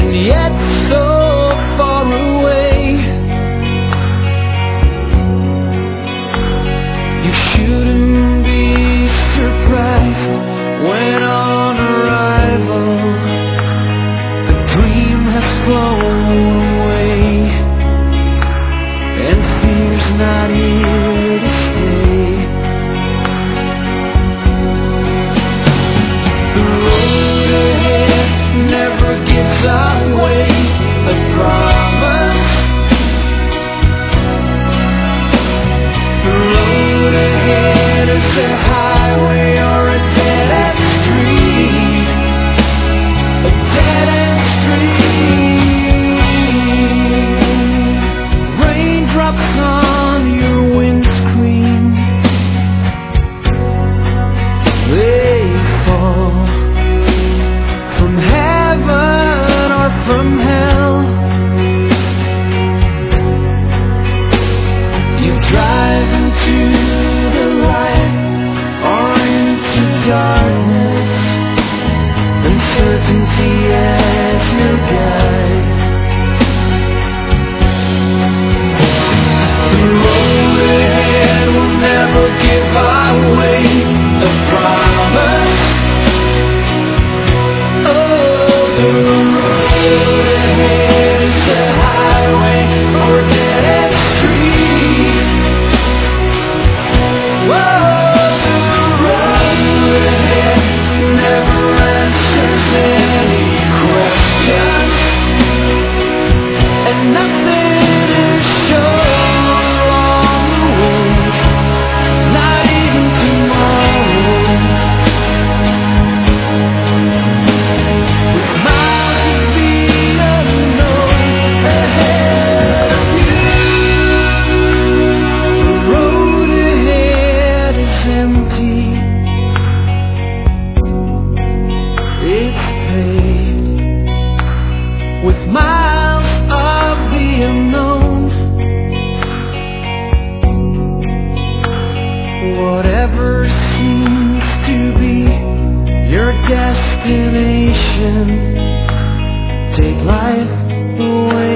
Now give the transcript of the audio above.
and yet so far away. You shouldn't be surprised when on arrival the dream has flown away and fear's not here to stay. The road ahead never gives away a promise. The road ahead is a highway or a dead-end street. A dead-end street. Raindrops on your windscreen. They fall from heaven or from hell. You drive into the light or into darkness. Uncertainty as your guide. The road ahead will never give away a promise. Oh, the road ahead is a highway or a dead-end street. Whoa, the road ahead never answers any questions, and nothing is sure on the way, not even tomorrow. With miles of the unknown ahead of you, the road ahead is empty. It's paved with miles of the unknown. Whatever seems to be your destination, take life away.